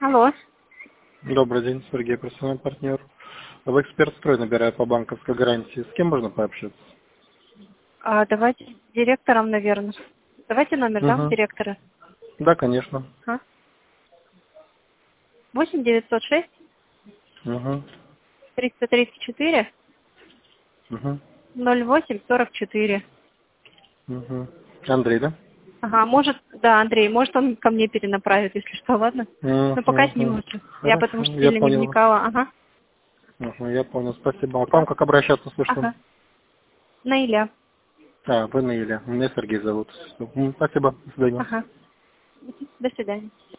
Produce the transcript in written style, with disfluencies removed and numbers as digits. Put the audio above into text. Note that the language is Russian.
Алло. Добрый день, Сергей, профессиональный партнер. В «Эксперт Строй» набираю по банковской гарантии. С кем можно пообщаться? Давайте с директором, наверное. Давайте номер, да, Угу. директора. Да, конечно. 8 906 Угу. 334 Угу. 08 44. Угу. Андрей, да? Ага, может, да, Андрей, может он ко мне перенаправит, если что, ладно? Но пока с ним Угу. лучше. Я потому Хорошо, что я сильно не понял. вникала. Ага. Угу, я понял, спасибо. А к вам Да. как обращаться, слышно? Ага. Наиля. Вы Наиля. Меня Сергей зовут. Спасибо, до свидания. Ага. До свидания.